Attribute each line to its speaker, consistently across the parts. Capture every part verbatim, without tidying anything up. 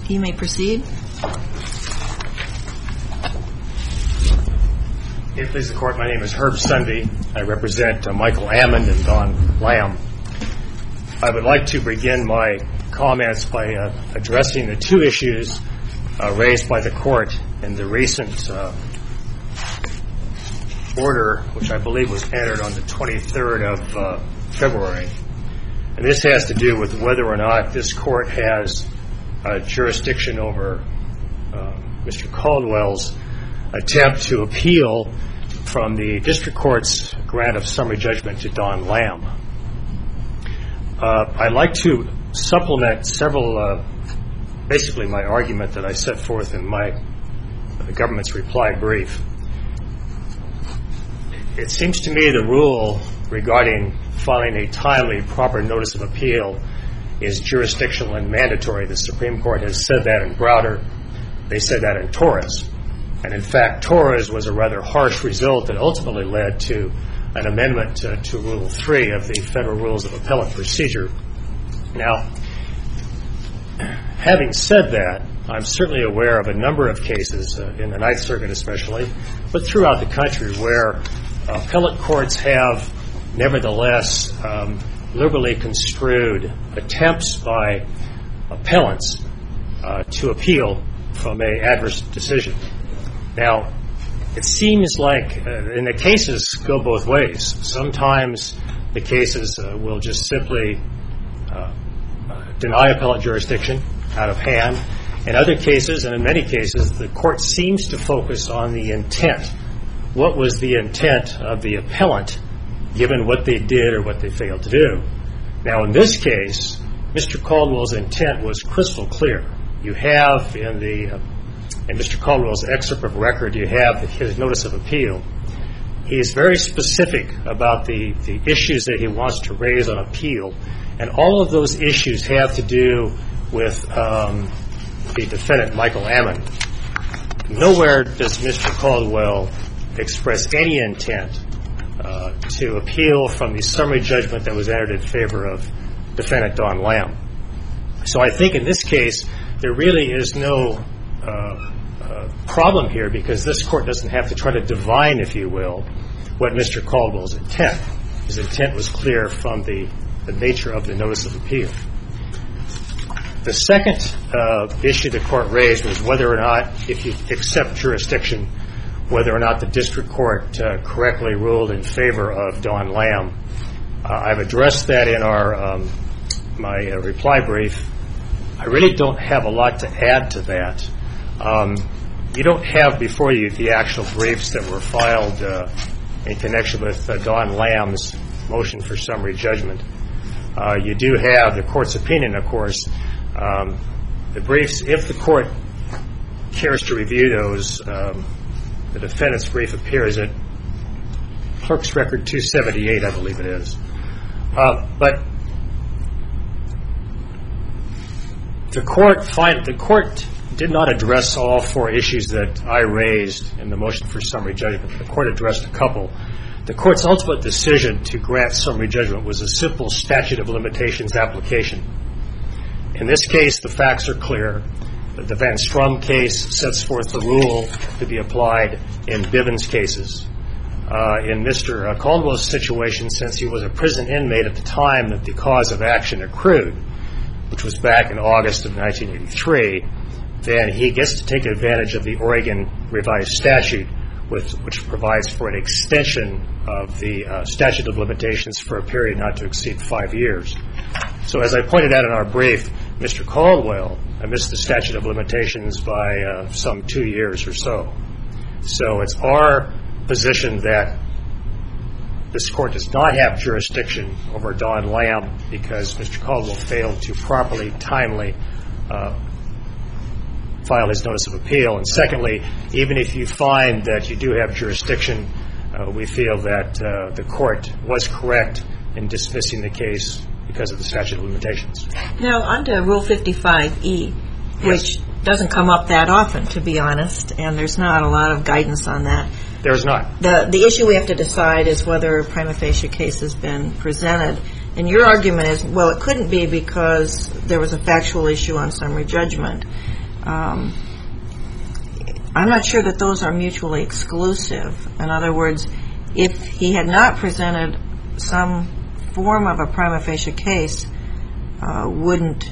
Speaker 1: You may proceed.
Speaker 2: If it pleases the Court, my name is Herb Sunby. I represent uh, Michael Ammon and Don Lamb. I would like to begin my comments by uh, addressing the two issues uh, raised by the Court in the recent uh, order, which I believe was entered on the twenty-third of uh, February. And this has to do with whether or not this Court has uh, jurisdiction over uh, Mister Caldwell's attempt to appeal from the District Court's grant of summary judgment to Don Lamb. Uh, I'd like to supplement several, uh, basically my argument that I set forth in my uh, government's reply brief. It seems to me the rule regarding filing a timely, proper notice of appeal is jurisdictional and mandatory. The Supreme Court has said that in Browder. They said that in Torres. And in fact, Torres was a rather harsh result that ultimately led to an amendment to, to Rule three of the Federal Rules of Appellate Procedure. Now, having said that, I'm certainly aware of a number of cases, uh, in the Ninth Circuit especially, but throughout the country, where appellate courts have nevertheless um, liberally construed attempts by appellants uh, to appeal from an adverse decision. Now, it seems like, uh, and the cases go both ways. Sometimes the cases uh, will just simply uh, uh, deny appellate jurisdiction out of hand. In other cases, and in many cases, the court seems to focus on the intent. What was the intent of the appellant, given what they did or what they failed to do? Now, in this case, Mister Caldwell's intent was crystal clear. You have in the uh, in Mister Caldwell's excerpt of record, you have his notice of appeal. He is very specific about the, the issues that he wants to raise on appeal, and all of those issues have to do with um, the defendant, Michael Ammon. Nowhere does Mister Caldwell express any intent uh, to appeal from the summary judgment that was entered in favor of defendant Don Lamb. So I think in this case, there really is no uh, uh, problem here, because this court doesn't have to try to divine, if you will, what Mister Caldwell's intent. His intent was clear from the, the nature of the notice of appeal. The second uh, issue the court raised was whether or not, if you accept jurisdiction, whether or not the district court uh, correctly ruled in favor of Don Lamb. Uh, I've addressed that in our um, my uh, reply brief. I really don't have a lot to add to that. Um, you don't have before you the actual briefs that were filed uh, in connection with uh, Don Lamb's motion for summary judgment. Uh, you do have the court's opinion, of course. Um, the briefs, if the court cares to review those, um, the defendant's brief appears at Clerk's Record two seventy-eight, I believe it is. Uh, but the court find, the court did not address all four issues that I raised in the motion for summary judgment. The court addressed a couple. The court's ultimate decision to grant summary judgment was a simple statute of limitations application. In this case, the facts are clear. The Van Strum case sets forth the rule to be applied in Bivens cases. Uh, in Mister Caldwell's situation, since he was a prison inmate at the time that the cause of action accrued, which was back in August of nineteen eighty-three, then he gets to take advantage of the Oregon revised statute, with, which provides for an extension of the uh, statute of limitations for a period not to exceed five years. So as I pointed out in our brief, Mister Caldwell missed the statute of limitations by uh, some two years or so. So it's our position that this court does not have jurisdiction over Don Lamb because Mister Caldwell failed to properly, timely uh, file his notice of appeal. And secondly, even if you find that you do have jurisdiction, uh, we feel that uh, the court was correct in dismissing the case because of the statute of limitations.
Speaker 1: Now, under Rule fifty-five E, which yes. doesn't come up that often, to be honest, and there's not a lot of guidance on that.
Speaker 2: There's not.
Speaker 1: The the issue we have to decide is whether a prima facie case has been presented. And your argument is, well, it couldn't be because there was a factual issue on summary judgment. um, I'm not sure that those are mutually exclusive. In other words, if he had not presented some form of a prima facie case, uh, wouldn't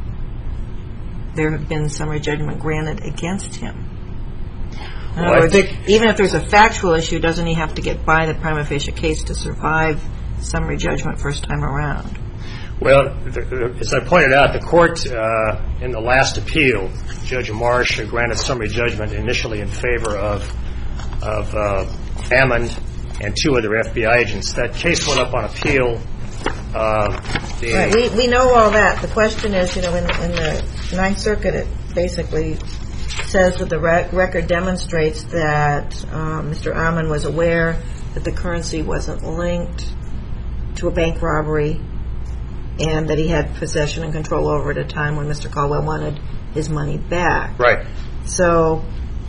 Speaker 1: there have been summary judgment granted against him? In
Speaker 2: Well,
Speaker 1: other
Speaker 2: I
Speaker 1: words,
Speaker 2: think-
Speaker 1: even if there's a factual issue, doesn't he have to get by the prima facie case to survive summary judgment first time around?
Speaker 2: Well, the, the, as I pointed out, the court uh, in the last appeal, Judge Marsh granted summary judgment initially in favor of of uh, Ammon and two other F B I agents. That case went up on appeal. Uh, the,
Speaker 1: Right. We, we know all that. The question is, you know, in, in the Ninth Circuit, it basically says that the rec- record demonstrates that um, Mister Ammon was aware that the currency wasn't linked to a bank robbery and that he had possession and control over it at a time when Mister Caldwell wanted his money back.
Speaker 2: Right.
Speaker 1: So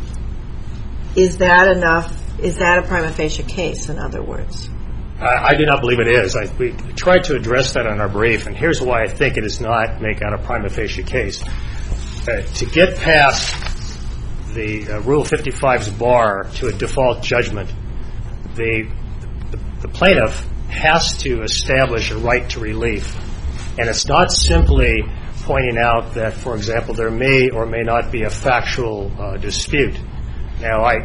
Speaker 1: is that enough? Is that a prima facie case, in other words?
Speaker 2: I, I do not believe it is. I, we tried to address that in our brief, and here's why I think it does not make out a prima facie case. Uh, to get past the uh, Rule fifty-five's bar to a default judgment, the, the, the plaintiff has to establish a right to relief. And it's not simply pointing out that, for example, there may or may not be a factual uh, dispute. Now, I,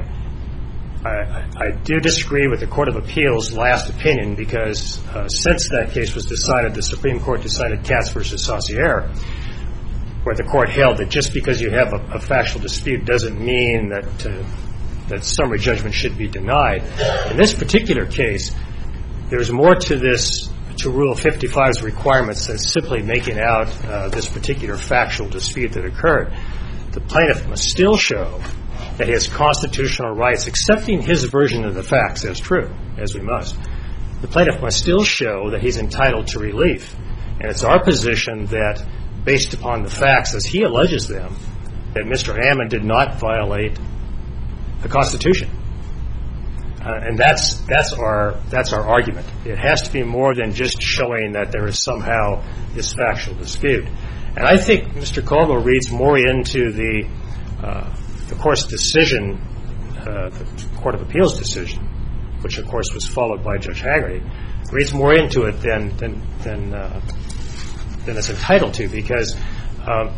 Speaker 2: I I do disagree with the Court of Appeals' last opinion because uh, since that case was decided, the Supreme Court decided Katz versus Saussure, where the court held that just because you have a, a factual dispute doesn't mean that uh, that summary judgment should be denied. In this particular case, there's more to this, to Rule fifty-five's requirements than simply making out uh, this particular factual dispute that occurred. The plaintiff must still show that his constitutional rights, accepting his version of the facts as true, as we must, the plaintiff must still show that he's entitled to relief. And it's our position that, based upon the facts as he alleges them, that Mister Ammon did not violate the Constitution. Uh, and that's that's our that's our argument. It has to be more than just showing that there is somehow this factual dispute. And I think Mister Caldwell reads more into the uh, the court's decision, uh, the Court of Appeals decision, which of course was followed by Judge Hagerty, reads more into it than than than, uh, than it's entitled to, because um,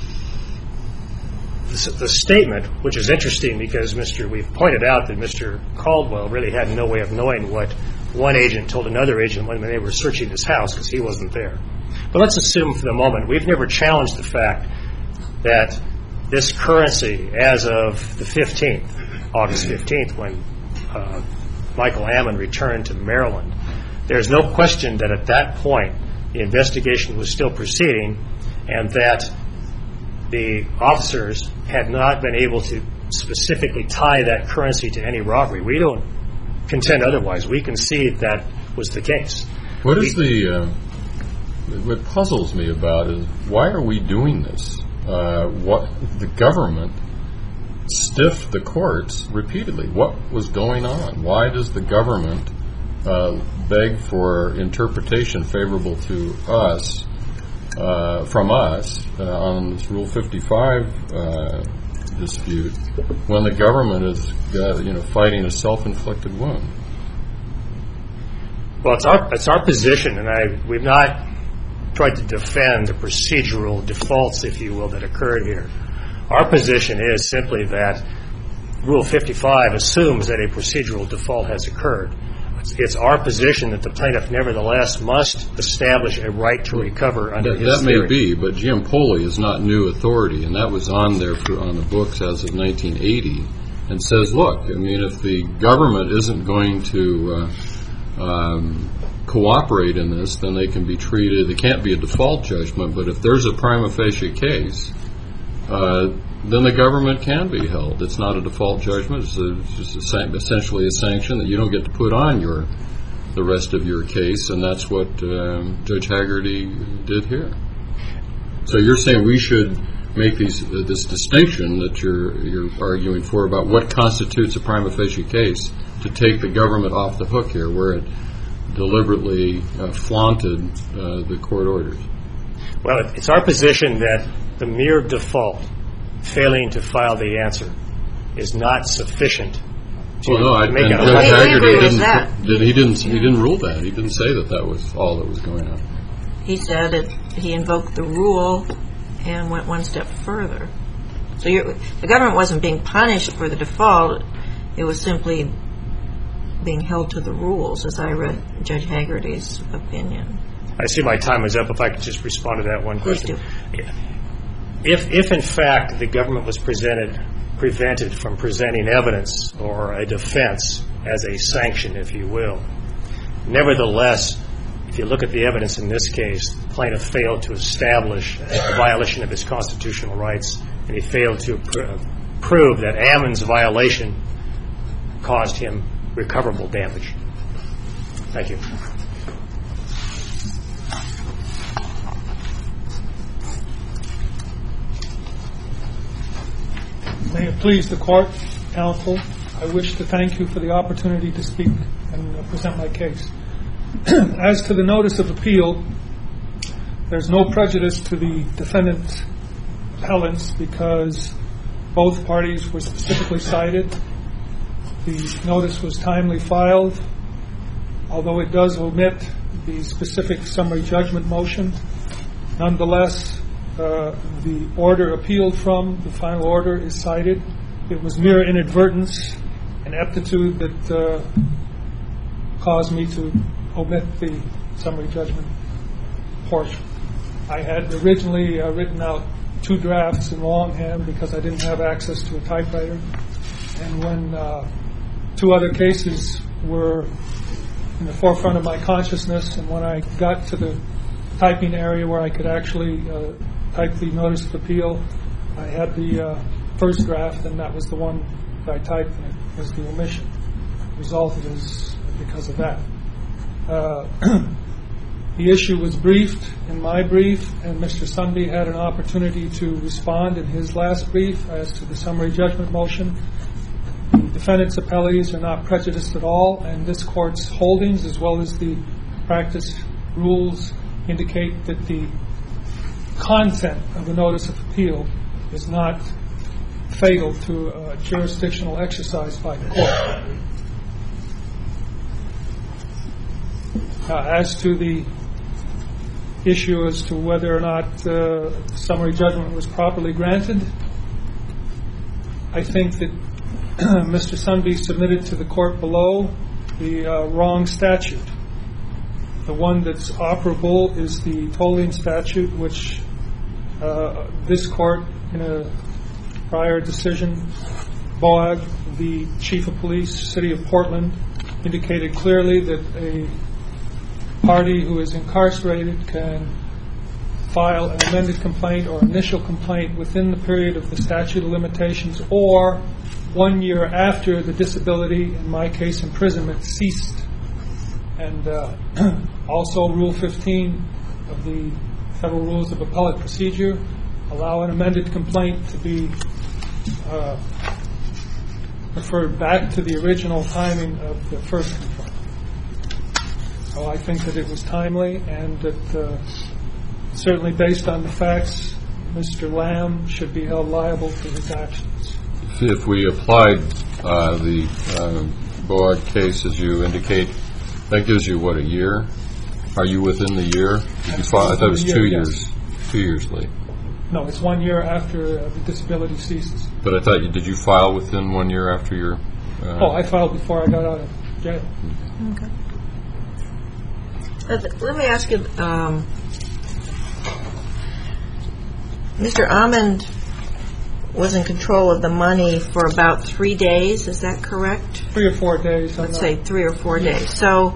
Speaker 2: the, the statement, which is interesting because Mister we've pointed out that Mister Caldwell really had no way of knowing what one agent told another agent when they were searching his house because he wasn't there. But let's assume for the moment we've never challenged the fact that this currency, as of the fifteenth, August fifteenth, when uh, Michael Ammon returned to Maryland, there's no question that at that point the investigation was still proceeding and that the officers had not been able to specifically tie that currency to any robbery. We don't contend otherwise. We concede that was the case.
Speaker 3: What is the uh, what puzzles me about is why are we doing this? Uh, what the government stiffed the courts repeatedly. What was going on? Why does the government uh, beg for interpretation favorable to us uh, from us uh, on this Rule fifty-five uh, dispute when the government is uh, you know fighting a self-inflicted wound?
Speaker 2: Well, it's our it's our position, and I we've not tried to defend the procedural defaults, if you will, that occurred here. Our position is simply that Rule fifty-five assumes that a procedural default has occurred. It's, it's our position that the plaintiff nevertheless must establish a right to recover under
Speaker 3: that,
Speaker 2: his
Speaker 3: that
Speaker 2: theory.
Speaker 3: may be, but Giampoli is not new authority, and that was on there for, on the books as of nineteen eighty, and says, look, I mean, if the government isn't going to uh, um, cooperate in this, then they can be treated, it can't be a default judgment, but if there's a prima facie case, uh, then the government can be held. It's not a default judgment. It's, a, it's just a san- essentially a sanction that you don't get to put on your the rest of your case, and that's what um, Judge Hagerty did here. So you're saying we should make these uh, this distinction that you're you're arguing for about what constitutes a prima facie case to take the government off the hook here, where it deliberately uh, flaunted uh, the court orders.
Speaker 2: Well, it's our position that the mere default failing to file the answer is not sufficient to
Speaker 3: Well, no, I,
Speaker 2: make
Speaker 3: and
Speaker 2: it a
Speaker 3: Judge
Speaker 1: I
Speaker 2: liability.
Speaker 3: Hagerty
Speaker 1: agree with
Speaker 3: didn't,
Speaker 1: that.
Speaker 3: did, he didn't. He didn't rule that. He didn't say that that was all that was going on.
Speaker 1: He said that he invoked the rule and went one step further. So you're, the government wasn't being punished for the default. It was simply being held to the rules, as I read Judge Hagerty's opinion.
Speaker 2: I see my time is up. If I could just respond to that one
Speaker 1: Please
Speaker 2: question.
Speaker 1: do.
Speaker 2: If, if in fact the government was presented, prevented from presenting evidence or a defense as a sanction, if you will, nevertheless, if you look at the evidence in this case, the plaintiff failed to establish a violation of his constitutional rights, and he failed to pr- prove that Ammon's violation caused him recoverable damage. Thank you.
Speaker 4: May it please the court, counsel, I wish to thank you for the opportunity to speak and uh, present my case. As to the notice of appeal, there's no prejudice to the defendant's appellants because both parties were specifically cited. The notice was timely filed, although it does omit the specific summary judgment motion. Nonetheless, uh, the order appealed from, the final order, is cited. It was mere inadvertence and aptitude that uh, caused me to omit the summary judgment portion. I had originally uh, written out two drafts in longhand because I didn't have access to a typewriter. And when uh, two other cases were in the forefront of my consciousness, and when I got to the typing area where I could actually uh, type the notice of appeal, I had the uh, first draft, and that was the one that I typed, and it was the omission. The result is because of that. Uh, the issue was briefed in my brief, and Mister Sunby had an opportunity to respond in his last brief as to the summary judgment motion. The defendant's appellees are not prejudiced at all, and this court's holdings, as well as the practice rules, indicate that the content of the notice of appeal is not fatal to a jurisdictional exercise by the court. Uh, as to the issue as to whether or not uh, summary judgment was properly granted, I think that Mister Sunby submitted to the court below the uh, wrong statute. The one that's operable is the tolling statute, which uh, this court, in a prior decision, Boag, the chief of police, city of Portland, indicated clearly that a party who is incarcerated can file an amended complaint or initial complaint within the period of the statute of limitations or one year after the disability, in my case imprisonment, ceased. And uh, also Rule fifteen of the Federal Rules of Appellate Procedure allow an amended complaint to be uh, referred back to the original timing of the first complaint. So I think that it was timely, and that uh, certainly based on the facts, Mister Lamb should be held liable for his actions.
Speaker 3: If we applied uh, the uh, Boag case, as you indicate, that gives you, what, a year? Are you within the year? Did you file? I thought it was two
Speaker 4: year,
Speaker 3: years.
Speaker 4: Yes.
Speaker 3: Two years late.
Speaker 4: No, it's one year after uh, the disability ceases.
Speaker 3: But I thought, you did you file within one year after your... Uh,
Speaker 4: Oh, I filed before I got out of jail.
Speaker 1: Okay. Uh, let me ask you, um, Mister Amond was in control of the money for about three days, is that correct?
Speaker 4: Three or four days. I'm
Speaker 1: Let's
Speaker 4: not-
Speaker 1: say three or four days. So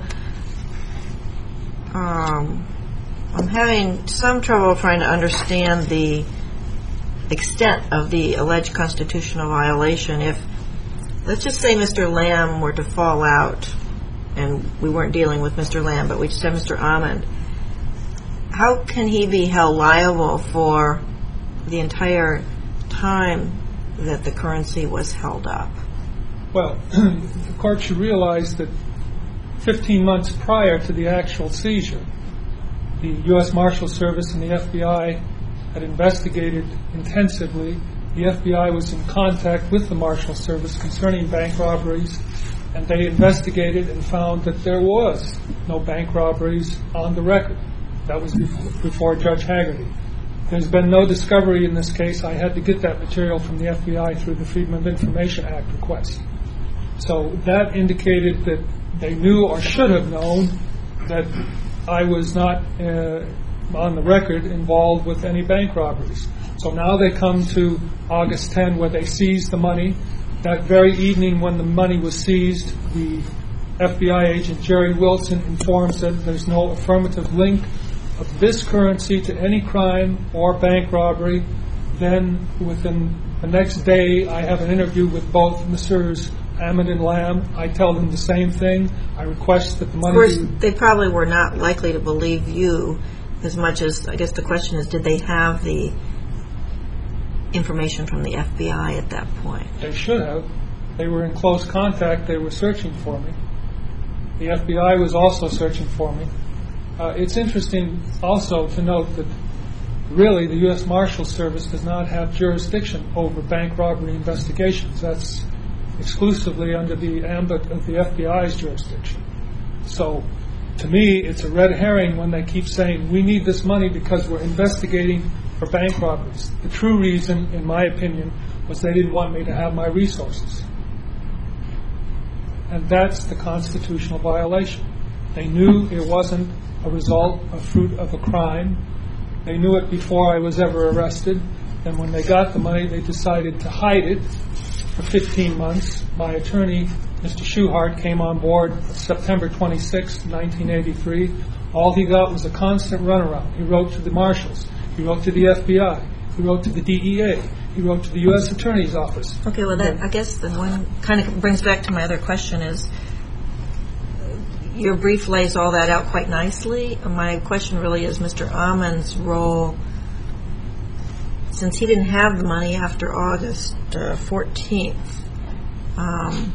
Speaker 1: um, I'm having some trouble trying to understand the extent of the alleged constitutional violation. If, let's just say Mister Lamb were to fall out, and we weren't dealing with Mister Lamb, but we just had Mister Amond, how can he be held liable for the entire time that the currency was held up?
Speaker 4: Well, the court should realize that fifteen months prior to the actual seizure, the U S Marshal Service and the F B I had investigated intensively the F B I was in contact with the Marshal Service concerning bank robberies, and they investigated and found that there was no bank robberies on the record. That was before, before Judge Haggerty. There's been no discovery in this case. I had to get that material from the F B I through the Freedom of Information Act request. So that indicated that they knew or should have known that I was not uh, on the record involved with any bank robberies. So now they come to August tenth where they seize the money. That very evening when the money was seized, the F B I agent Jerry Wilson informs that there's no affirmative link of this currency to any crime or bank robbery. Then within the next day, I have an interview with both Messrs. Ammon and Lamb. I tell them the same thing. I request that the money...
Speaker 1: Of course, they probably were not likely to believe you as much as, I guess the question is, did they have the information from the F B I at that point?
Speaker 4: They should have. They were in close contact. They were searching for me. The F B I was also searching for me. Uh, it's interesting also to note that really the U S Marshal Service does not have jurisdiction over bank robbery investigations. That's exclusively under the ambit of the F B I's jurisdiction. So to me, it's a red herring when they keep saying, we need this money because we're investigating for bank robberies. The true reason, in my opinion, was they didn't want me to have my resources. And that's the constitutional violation. They knew it wasn't a result, a fruit of a crime. They knew it before I was ever arrested. And when they got the money, they decided to hide it for fifteen months. My attorney, Mister Schuhart, came on board September twenty-sixth, nineteen eighty-three. All he got was a constant runaround. He wrote to the marshals. He wrote to the F B I. He wrote to the D E A. He wrote to the U S Attorney's Office.
Speaker 1: Okay, well, that, I guess the one kind of brings back to my other question is, your brief lays all that out quite nicely. My question really is Mister Ammon's role, since he didn't have the money after August uh, fourteenth. Um,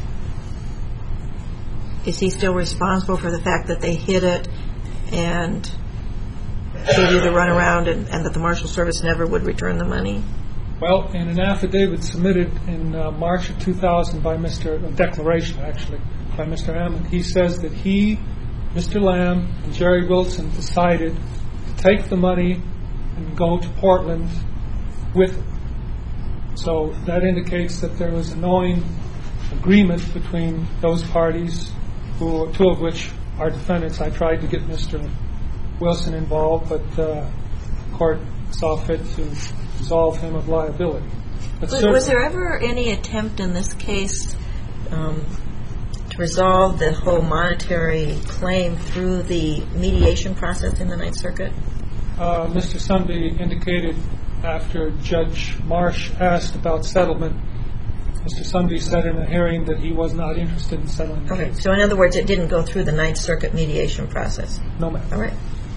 Speaker 1: is he still responsible for the fact that they hid it and gave you the runaround and, and that the Marshal Service never would return the money?
Speaker 4: Well, in an affidavit submitted in uh, March of two thousand by Mister A declaration, actually, by Mister Ammon, he says that he, Mister Lamb, and Jerry Wilson decided to take the money and go to Portland with it. So that indicates that there was a knowing agreement between those parties, who, two of which are defendants. I tried to get Mister Wilson involved, but uh, the court saw fit to absolve him of liability. But
Speaker 1: was, was there ever any attempt in this case um, to resolve the whole monetary claim through the mediation process in the Ninth Circuit?
Speaker 4: Uh, Mister Sunby indicated after Judge Marsh asked about settlement, Mister Sunby said in a hearing that he was not interested in settling the
Speaker 1: Okay,
Speaker 4: case.
Speaker 1: so in other words, it didn't go through the Ninth Circuit mediation process?
Speaker 4: No, ma'am.
Speaker 1: All right.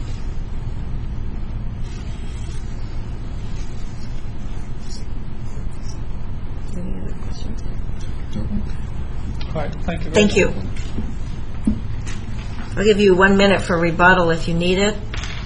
Speaker 1: Any other questions?
Speaker 4: All right, thank you. very
Speaker 1: Thank
Speaker 4: much.
Speaker 1: you. I'll give you one minute for rebuttal if you need it.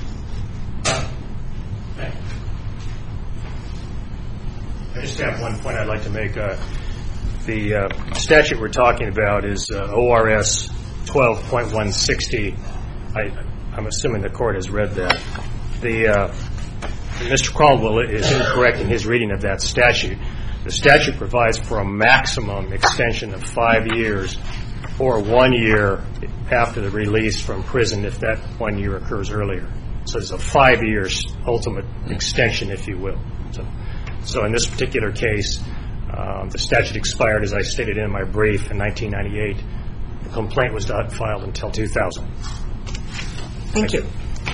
Speaker 2: I just have one point I'd like to make. Uh, the uh, statute we're talking about is uh, O R S twelve point one sixty. I, I'm assuming the court has read that. The uh, Mister Caldwell is incorrect in his reading of that statute. The statute provides for a maximum extension of five years or one year after the release from prison if that one year occurs earlier. So there's a five years ultimate extension, if you will. So, so in this particular case, uh, the statute expired, as I stated in my brief, in nineteen ninety-eight. The complaint was not filed until two thousand.
Speaker 1: Thank you.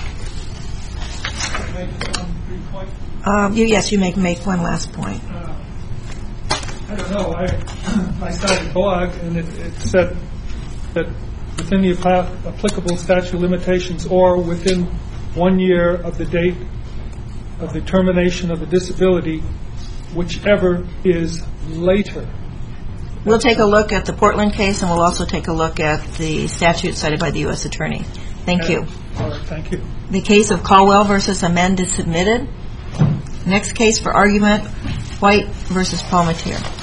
Speaker 4: Can I make one brief point?
Speaker 1: Um, you, yes, you may make one last point.
Speaker 4: Uh, I don't know. I I started a blog, and it, it said that within the appa- applicable statute of limitations or within one year of the date of the termination of the disability, whichever is later.
Speaker 1: We'll take a look at the Portland case, and we'll also take a look at the statute cited by the U S Attorney. Thank you.
Speaker 4: All right, thank you.
Speaker 1: The case of Caldwell versus Amend is submitted. Next case for argument White versus Palmatier.